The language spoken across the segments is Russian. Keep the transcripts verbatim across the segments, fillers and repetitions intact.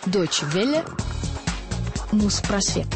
Deutsche Welle. Ньюс-просвет.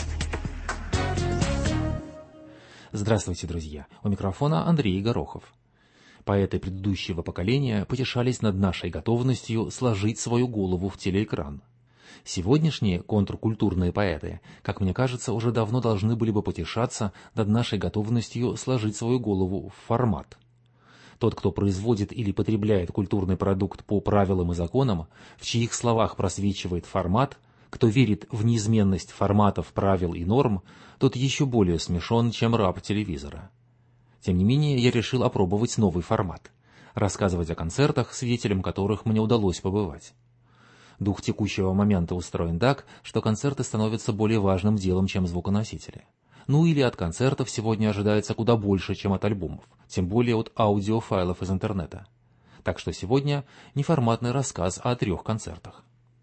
Здравствуйте, друзья! У микрофона Андрей Горохов. Поэты предыдущего поколения потешались над нашей готовностью сложить свою голову в телеэкран. Сегодняшние контркультурные поэты, как мне кажется, уже давно должны были бы потешаться над нашей готовностью сложить свою голову в формат. Тот, кто производит или потребляет культурный продукт по правилам и законам, в чьих словах просвечивает формат, кто верит в неизменность форматов, правил и норм, тот еще более смешон, чем раб телевизора. Тем не менее, я решил опробовать новый формат – рассказывать о концертах, свидетелем которых мне удалось побывать. Дух текущего момента устроен так, что концерты становятся более важным делом, чем звуконосители. Ну или от концертов сегодня ожидается куда больше, чем от альбомов, тем более от аудиофайлов из интернета. Так что сегодня не форматный рассказ, а о трех концертах.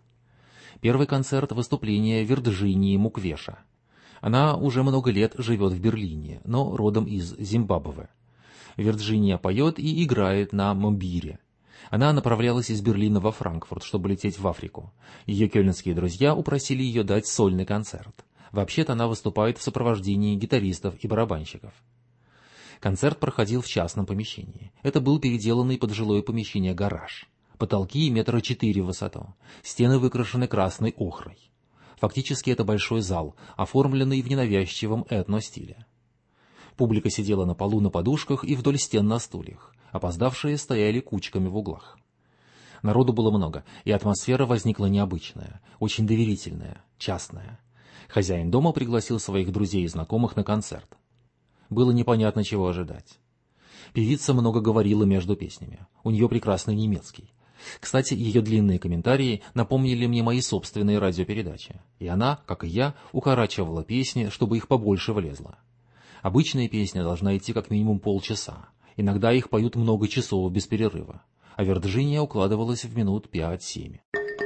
Первый концерт – выступление Вирджинии Муквеша. Она уже много лет живет в Берлине, но родом из Зимбабве. Вирджиния поет и играет на мбире. Она направлялась из Берлина во Франкфурт, чтобы лететь в Африку. Ее кёльнские друзья упросили ее дать сольный концерт. Вообще-то она выступает в сопровождении гитаристов и барабанщиков. Концерт проходил в частном помещении. Это был переделанный под жилое помещение гараж. Потолки метра четыре в высоту. Стены выкрашены красной охрой. Фактически это большой зал, оформленный в ненавязчивом этно-стиле. Публика сидела на полу на подушках и вдоль стен на стульях. Опоздавшие стояли кучками в углах. Народу было много, и атмосфера возникла необычная, очень доверительная, частная. Хозяин дома пригласил своих друзей и знакомых на концерт. Было непонятно, чего ожидать. Певица много говорила между песнями. У нее прекрасный немецкий. Кстати, ее длинные комментарии напомнили мне мои собственные радиопередачи. И она, как и я, укорачивала песни, чтобы их побольше влезло. Обычная песня должна идти как минимум полчаса. Иногда их поют много часов без перерыва. А Вирджиния укладывалась в минут пять-семь.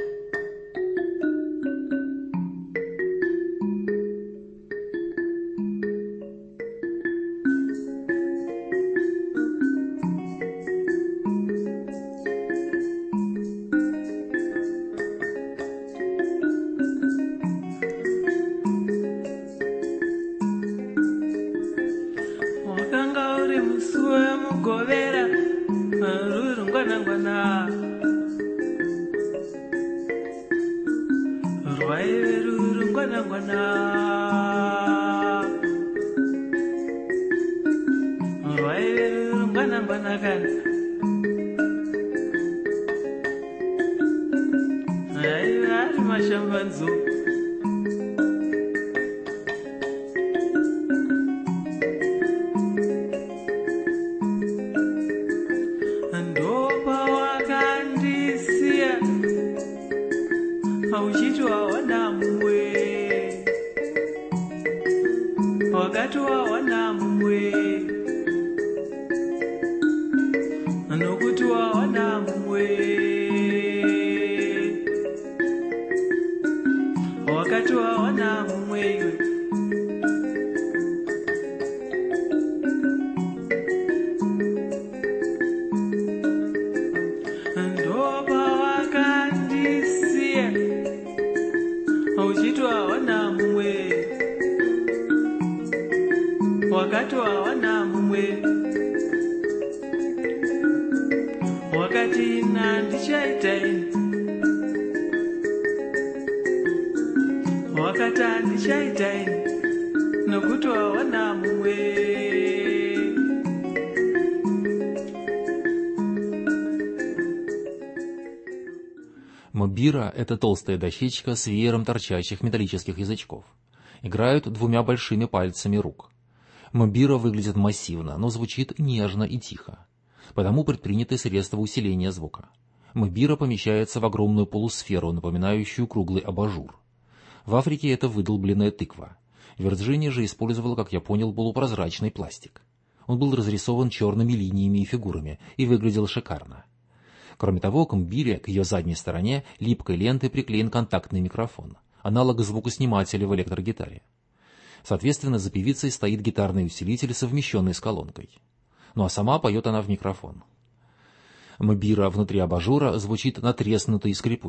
Мбира — это толстая дощечка с веером торчащих металлических язычков. Играют двумя большими пальцами рук. Мбира выглядит массивно, но звучит нежно и тихо. Потому предприняты средства усиления звука. Мбира помещается в огромную полусферу, напоминающую круглый абажур. В Африке это выдолбленная тыква. Вирджиния же использовала, как я понял, полупрозрачный пластик. Он был разрисован черными линиями и фигурами и выглядел шикарно. Кроме того, к мбире, к ее задней стороне, липкой лентой приклеен контактный микрофон, аналог звукоснимателя в электрогитаре. Соответственно, за певицей стоит гитарный усилитель, совмещенный с колонкой. Ну а сама поет она в микрофон. Мбира внутри абажура звучит натреснуто и скрипуче.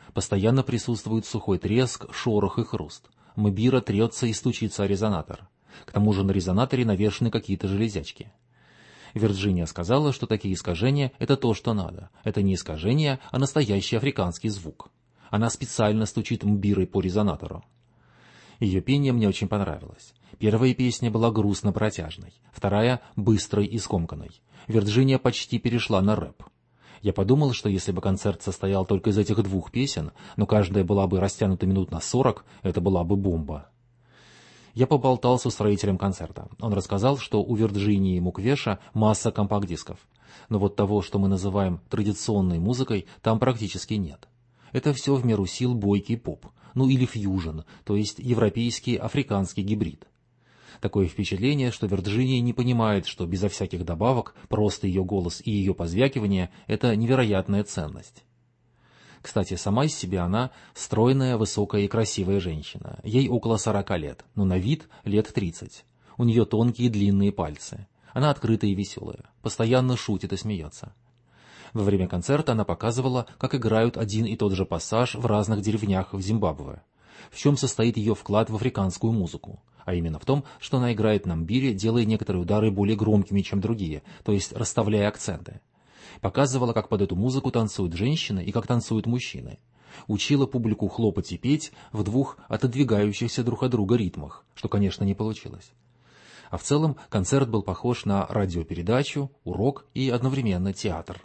Постоянно присутствует сухой треск, шорох и хруст. Мобира трется и стучится о резонатор. К тому же на резонаторе навешаны какие-то железячки. Вирджиния сказала, что такие искажения – это то, что надо. Это не искажение, а настоящий африканский звук. Она специально стучит мбирой по резонатору. Ее пение мне очень понравилось. Первая песня была грустно-протяжной, вторая – быстрой и скомканной. Вирджиния почти перешла на рэп. Я подумал, что если бы концерт состоял только из этих двух песен, но каждая была бы растянута минут на сорок, это была бы бомба. Я поболтал с устроителем концерта. Он рассказал, что у Вирджинии Муквеша масса компакт-дисков. Но вот того, что мы называем традиционной музыкой, там практически нет. Это все в меру сил бойкий поп, ну или фьюжн, то есть европейский африканский гибрид. Такое впечатление, что Вирджиния не понимает, что безо всяких добавок, просто ее голос и ее позвякивание – это невероятная ценность. Кстати, сама из себя она стройная, высокая и красивая женщина. Ей около сорока лет, но на вид лет тридцать. У нее тонкие длинные пальцы. Она открытая и веселая, постоянно шутит и смеется. Во время концерта она показывала, как играют один и тот же пассаж в разных деревнях в Зимбабве. В чем состоит ее вклад в африканскую музыку? А именно в том, что она играет на мбире, делая некоторые удары более громкими, чем другие, то есть расставляя акценты. Показывала, как под эту музыку танцуют женщины и как танцуют мужчины. Учила публику хлопать и петь в двух отодвигающихся друг от друга ритмах, что, конечно, не получилось. А в целом концерт был похож на радиопередачу, урок и одновременно театр.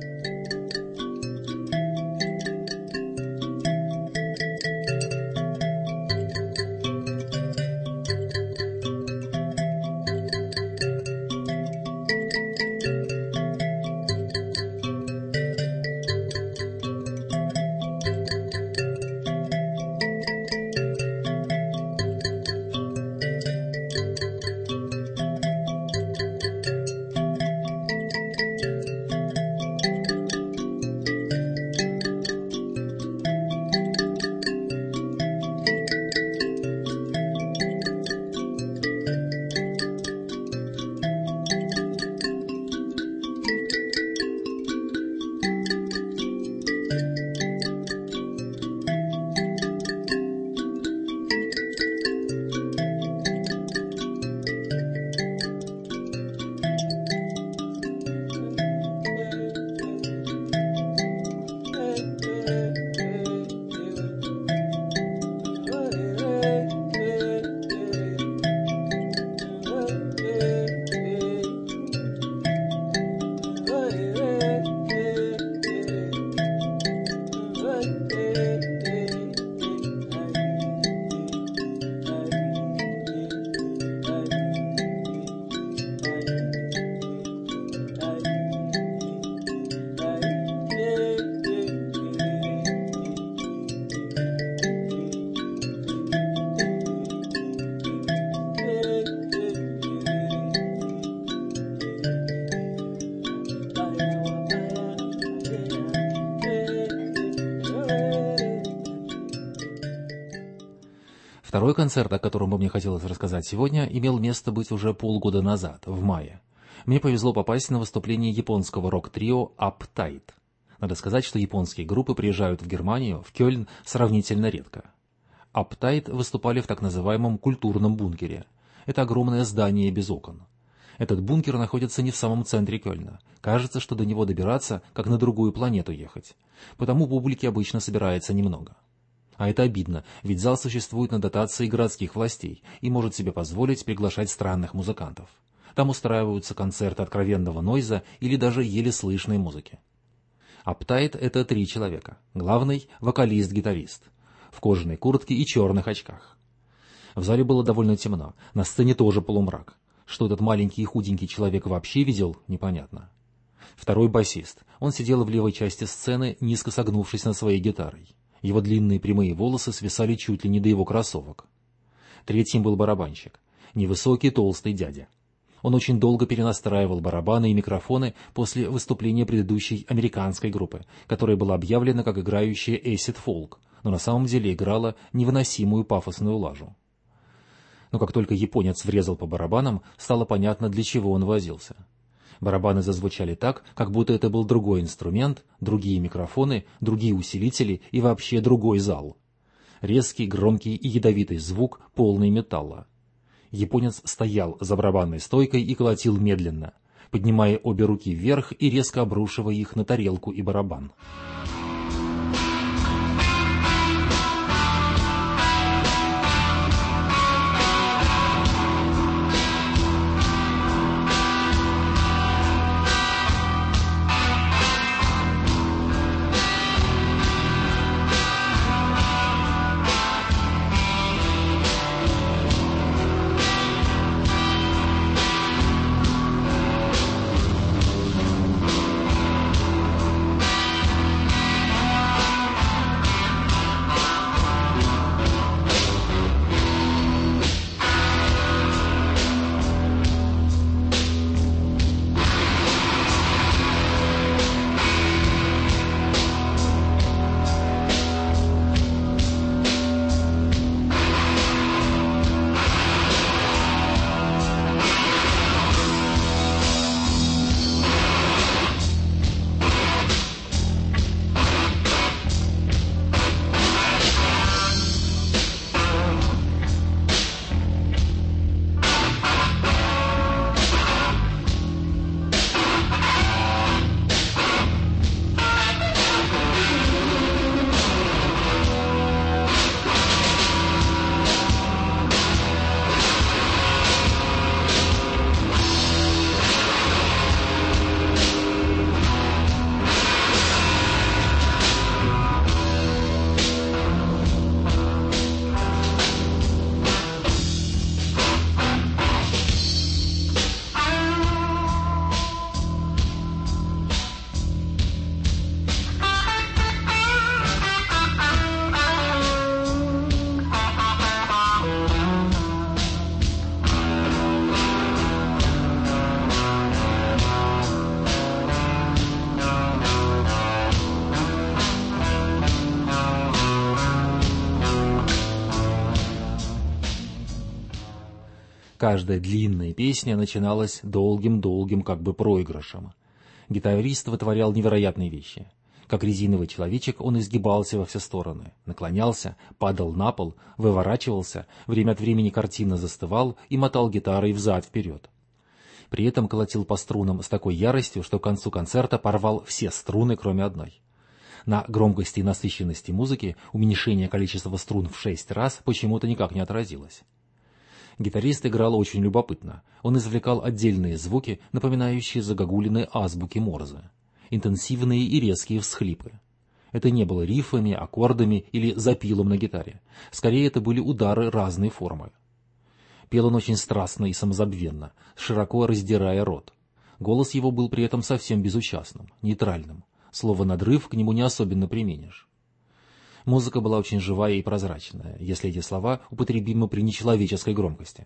Второй концерт, о котором бы мне хотелось рассказать сегодня, имел место быть уже полгода назад, в мае. Мне повезло попасть на выступление японского рок-трио Uptight. Надо сказать, что японские группы приезжают в Германию, в Кёльн, сравнительно редко. Uptight выступали в так называемом культурном бункере. Это огромное здание без окон. Этот бункер находится не в самом центре Кёльна. Кажется, что до него добираться, как на другую планету ехать. Потому публики обычно собирается немного. А это обидно, ведь зал существует на дотации городских властей и может себе позволить приглашать странных музыкантов. Там устраиваются концерты откровенного нойза или даже еле слышной музыки. Uptight — это три человека. Главный — вокалист-гитарист. В кожаной куртке и черных очках. В зале было довольно темно, на сцене тоже полумрак. Что этот маленький и худенький человек вообще видел, непонятно. Второй — басист. Он сидел в левой части сцены, низко согнувшись над своей гитарой. Его длинные прямые волосы свисали чуть ли не до его кроссовок. Третьим был барабанщик. Невысокий, толстый дядя. Он очень долго перенастраивал барабаны и микрофоны после выступления предыдущей американской группы, которая была объявлена как играющая acid folk, но на самом деле играла невыносимую пафосную лажу. Но как только японец врезал по барабанам, стало понятно, для чего он возился. Барабаны зазвучали так, как будто это был другой инструмент, другие микрофоны, другие усилители и вообще другой зал. Резкий, громкий и ядовитый звук, полный металла. Японец стоял за барабанной стойкой и колотил медленно, поднимая обе руки вверх и резко обрушивая их на тарелку и барабан. Каждая длинная песня начиналась долгим-долгим как бы проигрышем. Гитарист вытворял невероятные вещи. Как резиновый человечек он изгибался во все стороны, наклонялся, падал на пол, выворачивался, время от времени картинно застывал и мотал гитарой взад-вперед. При этом колотил по струнам с такой яростью, что к концу концерта порвал все струны, кроме одной. На громкости и насыщенности музыки уменьшение количества струн в шесть раз почему-то никак не отразилось. Гитарист играл очень любопытно. Он извлекал отдельные звуки, напоминающие загогулины азбуки Морзе. Интенсивные и резкие всхлипы. Это не было рифами, аккордами или запилом на гитаре. Скорее, это были удары разной формы. Пел он очень страстно и самозабвенно, широко раздирая рот. Голос его был при этом совсем безучастным, нейтральным. Слово «надрыв» к нему не особенно применишь. Музыка была очень живая и прозрачная, если эти слова употребимы при нечеловеческой громкости.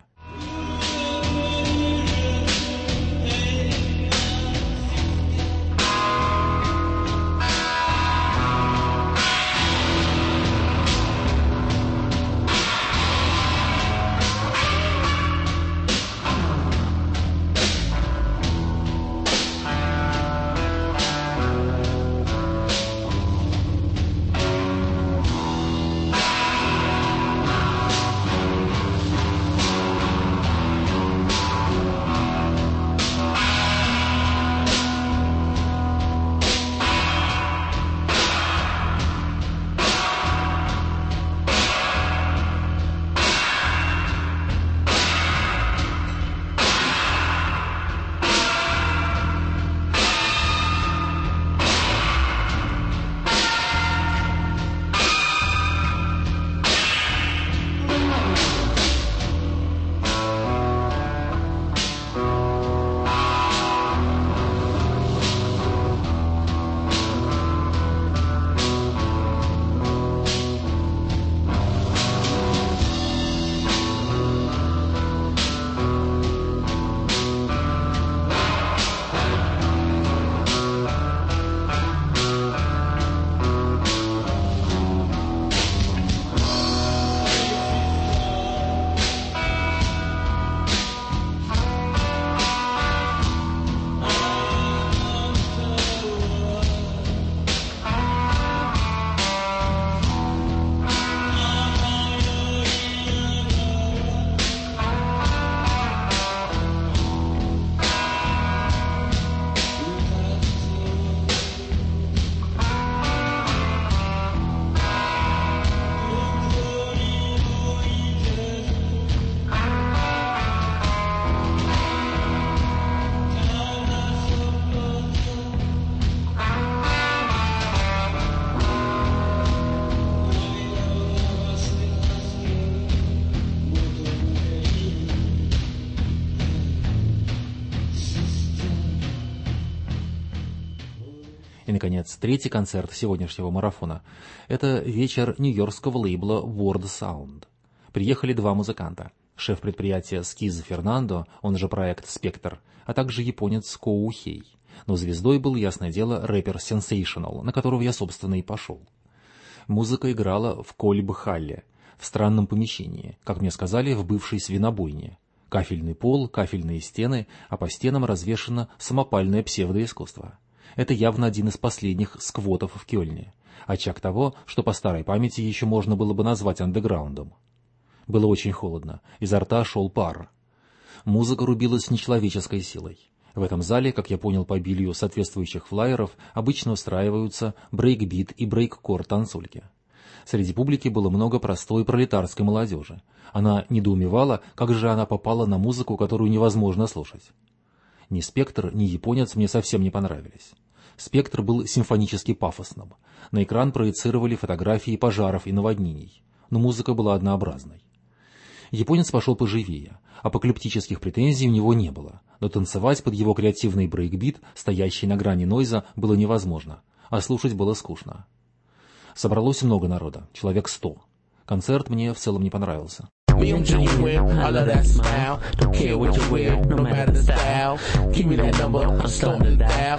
наконец, третий концерт сегодняшнего марафона – это вечер нью-йоркского лейбла Word Sound. Приехали два музыканта – шеф предприятия Скиз Фернандо, он же проект «Спектр», а также японец Коу Хей. Но звездой был, ясное дело, рэпер Sensational, на которого я, собственно, и пошел. Музыка играла в Кольб-Халле, в странном помещении, как мне сказали, в бывшей свинобойне. Кафельный пол, кафельные стены, а по стенам развешано самопальное псевдоискусство. Это явно один из последних сквотов в Кёльне, очаг того, что по старой памяти еще можно было бы назвать андеграундом. Было очень холодно, изо рта шел пар. Музыка рубилась с нечеловеческой силой. В этом зале, как я понял по обилию соответствующих флаеров, обычно устраиваются брейкбит и брейккор танцульки. Среди публики было много простой пролетарской молодежи. Она недоумевала, как же она попала на музыку, которую невозможно слушать. Ни «Спектр», ни «Японец» мне совсем не понравились. «Спектр» был симфонически пафосным. На экран проецировали фотографии пожаров и наводнений. Но музыка была однообразной. «Японец» пошел поживее. Апокалиптических претензий у него не было. Но танцевать под его креативный брейкбит, стоящий на грани нойза, было невозможно. А слушать было скучно. Собралось много народа, человек сто. Концерт мне в целом не понравился. Me, I'm genuine, I love that smile. Don't care what you wear, no matter the style. Give me that number, I'm stoning down.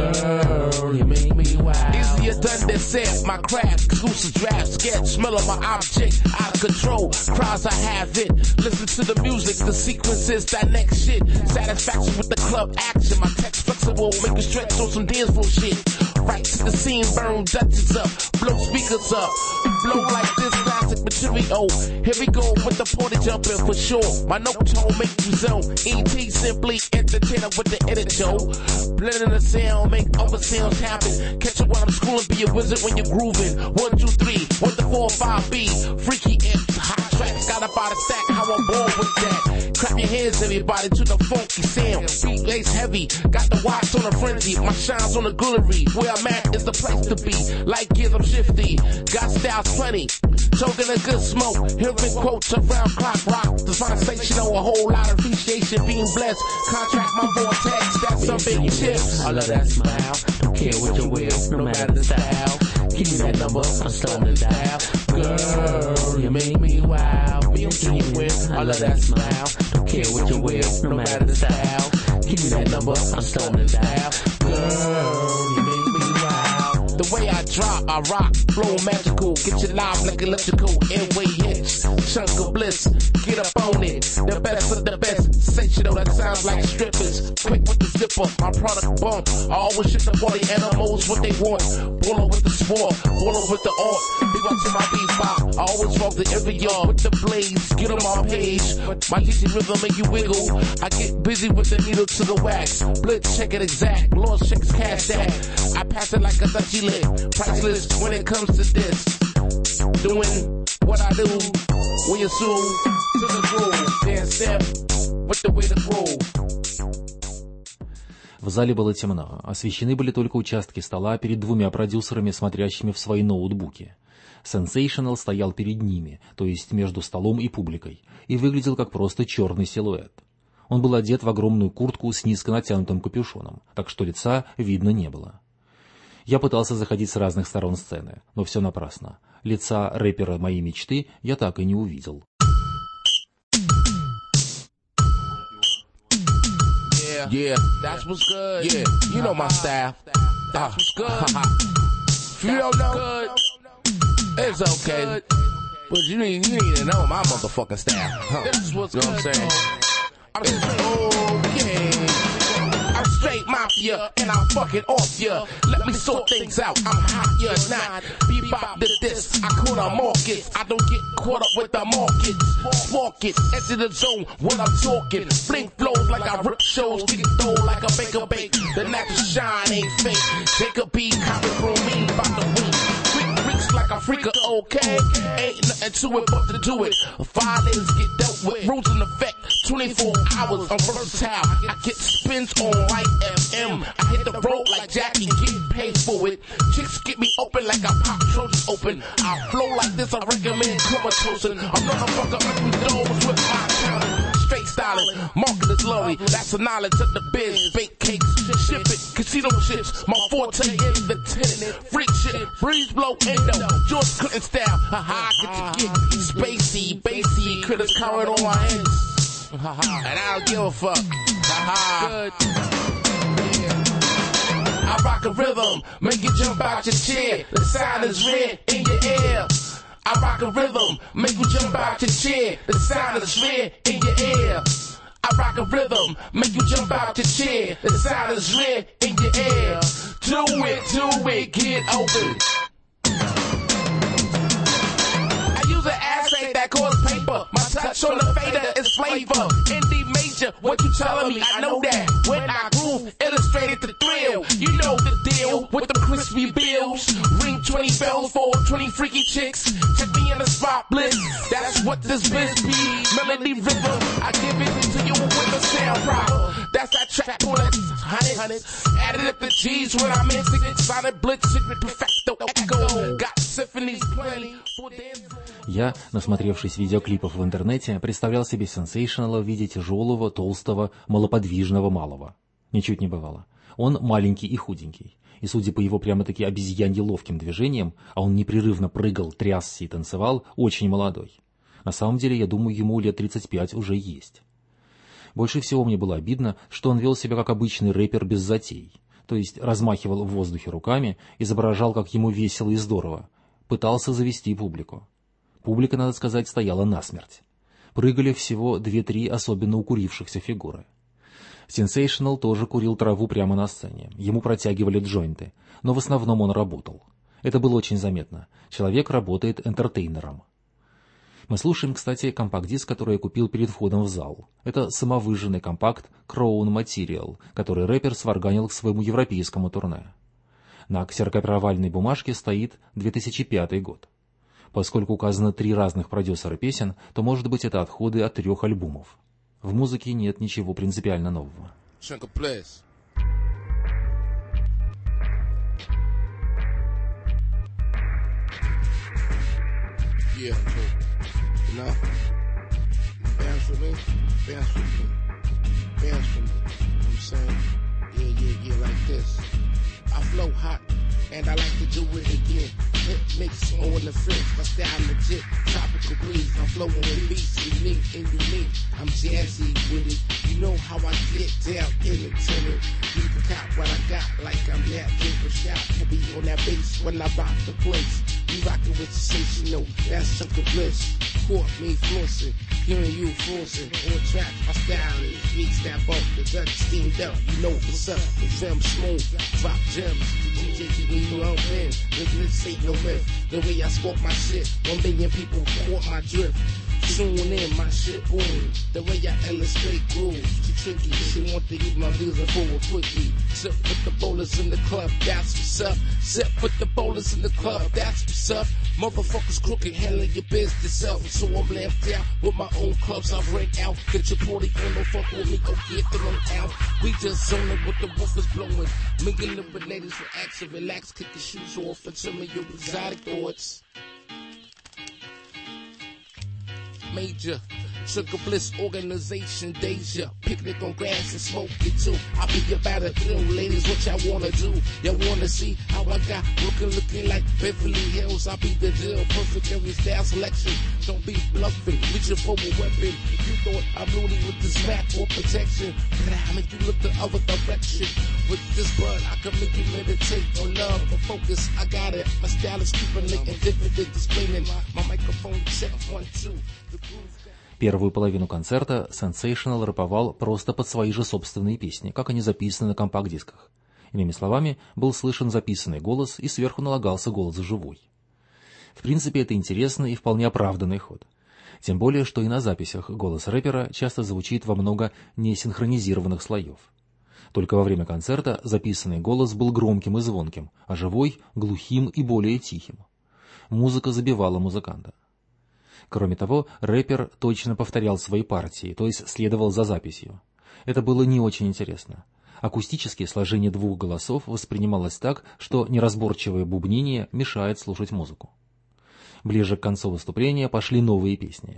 Girl, you make me wild. Easier done than said, my craft, exclusive draft, sketch, smell of my object, out of control. Crowds I have it. Listen to the music, the sequences, that next shit. Satisfaction with the club action, my text flexible, make a stretch on some dance floor shit. Right to the scene, burn Dutchess up, blow speakers up, blow like this classic material. Here we go with the party jumping for sure. My note tone make you zone. E T simply entertainer with the edit show. Blending the sound, make other sounds happen. Catch it while I'm schooling, be a wizard when you're grooving. One, two, three, one to four, five, B. Freaky imps, hot tracks, got up out of stack. How I'm born with that. Clap your hands, everybody, to the funky sound. Beat bass heavy, got the watch on a frenzy. My shine's on the glittery. Where I'm at is the place to be. Like gears, I'm shifty. Got styles plenty. Choking a good smoke. Hearing quotes around clock rock. The sensation of a whole lot of appreciation. Being blessed. Contract my vortex. That's some big chips. I love that smile. Don't care what you wear, no matter the style. Give me that number, I'm stoning down. Girl, you make me wild. Me, I'm genuine. I love that smile. Don't care what you wear, no matter the style. Give me that number, I'm stoning down. Girl, you make me wild. The way I drop, I rock, flow magical. Get you live like electrical, airway hits. Chunk of bliss, get up on it. The best of the best, sensational, that sounds like strippers. Quick with the zipper, my product bump. I always shit the party animals what they want. Baller with the sport, baller with the art. Be watching my bebop, I always walk to every yard with the blaze. Get on my page, my D C rhythm make you wiggle. I get busy with the needle to the wax. Blitz, check it exact, Lord checks cash that. I pass it like a Dutchie lit, priceless when it comes to this. Doing what I do, when you sue to the groove, then step with the way to groove. В зале было темно, освещены были только участки стола перед двумя продюсерами, смотрящими в свои ноутбуки. Sensational стоял перед ними, то есть между столом и публикой, и выглядел как просто черный силуэт. Он был одет в огромную куртку с низко натянутым капюшоном, так что лица видно не было. Я пытался заходить с разных сторон сцены, но все напрасно. Лица рэпера моей мечты я так и не увидел. Yeah, yeah, that's what's good. Yeah, you know my style. That's what's good. If you don't know, it's okay. But you need, you need to know my motherfucking style. Huh. This is what's good. You know what I'm saying? I'm just, okay. I'm straight mafia, and I'm fucking off ya. Let me sort things out, I'm hot, you're not. Bebop to this, I call the markets. I don't get caught up with the markets. Spark it, enter the zone when I'm talking. Blink flows like I rip shows, get it throw like a baker bake. The natural shine ain't fake. Take a beat, copy from me, about the week. Like a freaker, okay? Ain't nothing to it but to do it. Violins get dealt with. Rules in effect, twenty-four hours. I'm versatile. I get spins on like F M. I hit the road like Jackie, get paid for it. Chicks get me open like I pop Trojans open. I flow like this, I recommend comatose. I'm gonna fuck up every doors with my talent. straight styling. Marketer's glory, that's the knowledge of the biz. Bake cakes, ship it, casino chips. My forte in the tenant. Freak shit, breeze blow endo. George Clinton style, haha, get your get. Spacey, bassy, critters covered on my hands. Haha, and I don't give a fuck. Haha. I rock a rhythm, make you jump out your chair. The sound is red in your ear. I rock a rhythm, make you jump out your chair. The sound is red in your ear. I rock a rhythm, make you jump out your chair. The sound is red in your ear. Do it, do it, get open. I use an assay that causes paper. My touch on the fader is flavor. Indie major, what you telling me? I know that. When I groove, illustrated the thrill. You know the deal with the crispy bills. Ring twenty bells for twenty freaky chicks. Check me in the spot, bliss. That's what this biz be. Melody rhythm, I give it to you with a sound proper. That's that track bullet, hundred. Added up the G's when I'm in it. Sonic blitz, secret perfecto, echo. Got symphonies plenty for dance. Я, насмотревшись видеоклипов в интернете, представлял себе Сенсейшнала в виде тяжелого, толстого, малоподвижного малого. Ничуть не бывало. Он маленький и худенький. И судя по его прямо-таки обезьянье ловким движениям, а он непрерывно прыгал, трясся и танцевал, очень молодой. На самом деле, я думаю, ему лет тридцать пять уже есть. Больше всего мне было обидно, что он вел себя как обычный рэпер без затей. То есть размахивал в воздухе руками, изображал, как ему весело и здорово. Пытался завести публику. Публика, надо сказать, стояла насмерть. Прыгали всего две-три особенно укурившихся фигуры. Сенсейшнал тоже курил траву прямо на сцене. Ему протягивали джойнты, но в основном он работал. Это было очень заметно. Человек работает энтертейнером. Мы слушаем, кстати, компакт-диск, который я купил перед входом в зал. Это самовыжженный компакт Crown Material, который рэпер сварганил к своему европейскому турне. На ксерокопировальной бумажке стоит две тысячи пятый год. Поскольку указано три разных продюсера песен, то, может быть, это отходы от трех альбомов. В музыке нет ничего принципиально нового. Yeah, you know, dance with me, dance with me, dance with me, you know what I'm saying? Yeah, yeah, yeah, like this. I flow hot, and I like to do it again. Hit mix on the fridge, my style legit. Tropical breeze, I'm flowing with beats, unique and unique. I'm jazzy with it. You know how I get down in the tenor. You can cop what I got, like I'm that paper shot. To be on that bass when I rock the place. You rockin' with sensational, that's Chunka Bliss. Caught me flossing, hearing you flossing. On track, my style is beat snap up, the gun steamed up. You know what's up, the film smooth, drop gems. D J keep me well in, this ain't no myth. The way I spark my shit, one million people caught my drift. Tune in, my shit boom. The way I illustrate grooves, she tricky. She want to eat my music forward quickly. Sip with the bowlers in the club, that's what's up. Sip with the bowlers in the club, that's what's up. Motherfuckers crooked, handling your business up. So I'm left out with my own clubs, I break out. Get your party on, don't fuck with me, go get them out. We just zoning with the woofers blowing. Mingling with ladies for action, relax, kick your shoes off, and some of your exotic thoughts. Major Sugar Bliss Organization, Deja. Picnic on grass and smoke it too. I'll be about it through, ladies, what y'all wanna do? Y'all wanna see how I got looking, looking like Beverly Hills? I'll be the deal, perfect every style selection. Don't be bluffing, reaching for a weapon. If you thought I'm loaded with this map for protection, but I make you look the other direction. With this bud, I can make you meditate on love and focus. I got it, my style is keeping it and different than displaying. My microphone check one, two. Первую половину концерта Сенсейшнал рэповал просто под свои же собственные песни, как они записаны на компакт-дисках. Иными словами, был слышен записанный голос и сверху налагался голос живой. В принципе, это интересный и вполне оправданный ход. Тем более, что и на записях голос рэпера часто звучит во много несинхронизированных слоев. Только во время концерта записанный голос был громким и звонким, а живой — глухим и более тихим. Музыка забивала музыканта. Кроме того, рэпер точно повторял свои партии, то есть следовал за записью. Это было не очень интересно. Акустически сложение двух голосов воспринималось так, что неразборчивое бубнение мешает слушать музыку. Ближе к концу выступления пошли новые песни.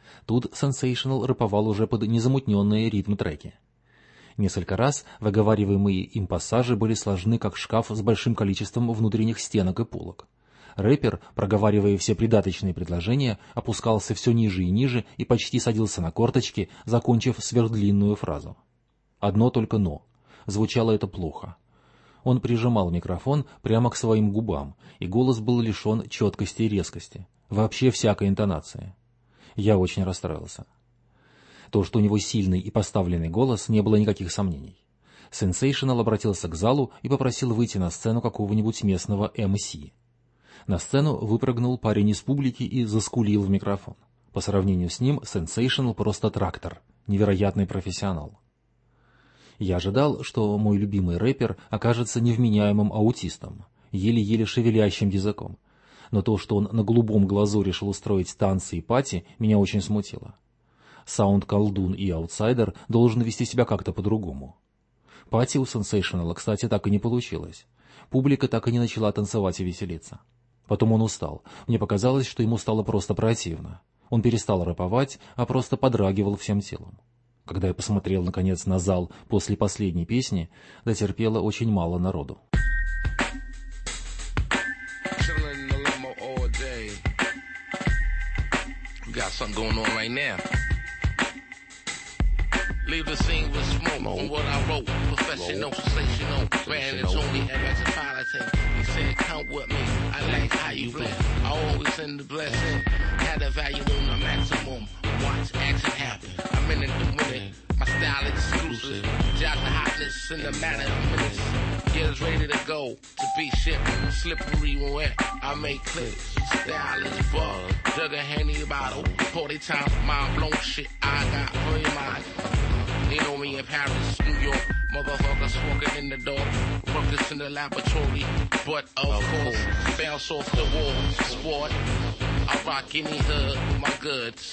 Тут Sensational рэповал уже под незамутненные ритм-треки. Несколько раз выговариваемые им пассажи были сложны, как шкаф с большим количеством внутренних стенок и полок. Рэпер, проговаривая все придаточные предложения, опускался все ниже и ниже и почти садился на корточки, закончив сверхдлинную фразу. Одно только «но». Звучало это плохо. Он прижимал микрофон прямо к своим губам, и голос был лишен четкости и резкости, вообще всякой интонации. Я очень расстроился. То, что у него сильный и поставленный голос, не было никаких сомнений. Sensational обратился к залу и попросил выйти на сцену какого-нибудь местного эм си. На сцену выпрыгнул парень из публики и заскулил в микрофон. По сравнению с ним Sensational просто трактор, невероятный профессионал. Я ожидал, что мой любимый рэпер окажется невменяемым аутистом, еле-еле шевелящим языком. Но то, что он на голубом глазу решил устроить танцы и пати, меня очень смутило. Саунд-колдун и аутсайдер должен вести себя как-то по-другому. Пати у Sensational, кстати, так и не получилось. Публика так и не начала танцевать и веселиться. Потом он устал. Мне показалось, что ему стало просто противно. Он перестал рэповать, а просто подрагивал всем телом. Когда я посмотрел, наконец, на зал после последней песни, дотерпело очень мало народу. Leave the scene with smoke on what I wrote. Professional, sensational, ran into me at Metropolitan. He said, come with me. I like how you play. I always in the blessing. Had a value on the maximum. Watch action happen. I'm in it to win it. My style is exclusive. Jot the hotness in the matter of minutes. Get us ready to go. To be shit, slippery when wet. I make clips. Style is bug. Jug a Henny bottle. Party time, mind blown shit. I got free mind. They know me in Paris, New York. Motherfuckers walking in the door. Workers in the laboratory. But of course, bounce off the wall. Sport. I rock any hood with my goods.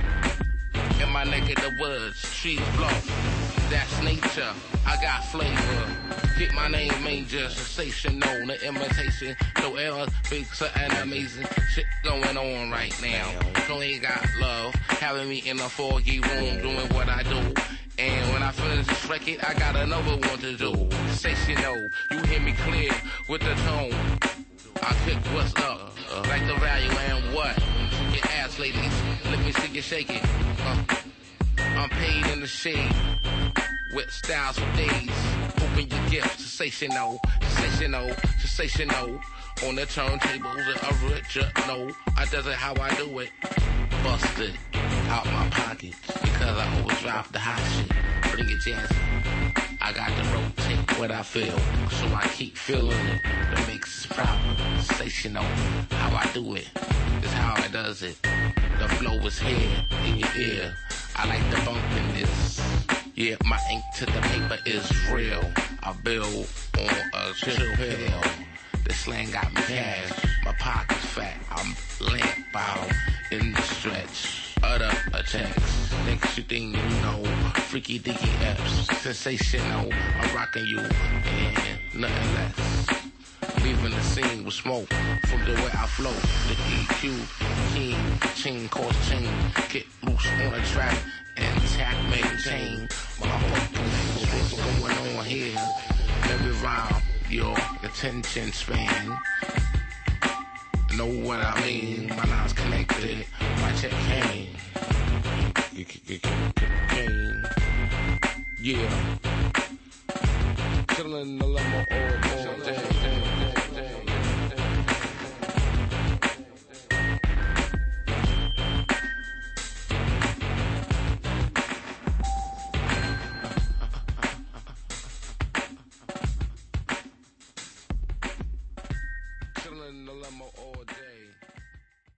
In my neck of the woods. Trees blow. That's nature. I got flavor. Keep my name major. Sensational. The imitation. No errors. Big something amazing. Shit going on right now. So ain't got love. Having me in a foggy room doing what I do. And when I finish this record, I got another one to do. Sensational, you hear me clear with the tone. I kick what's up, uh, like the value and what? Your ass, ladies, let me see you shake it. Uh, I'm paid in the shade, with styles for days. Open your gifts, sensational, sensational, sensational. On the turntables, a richer, no, I does it how I do it. Busted out my pocket because I always drop the hot shit. Bring it, Jazzy. I got to rotate what I feel, so I keep feeling it. The mix is proper, sensational. How I do it is how I does it. The flow is here in your ear. I like the bump in this. Yeah, my ink to the paper is real. I build on a chill pill. The slang got me cash. My pocket's fat. I'm lamp bow in the stretch. Utter attacks. Next you think you know. Freaky dicky apps. Sensational. I'm rocking you and nothing less. Leaving the scene with smoke from the way I flow. The E Q, king, chain, course chain. Get loose on the track and tack maintain. What's going on here? Every rhyme, your attention span. Know what I mean? My lines connected. My check came. Came. Yeah. Chillin' the limo all day.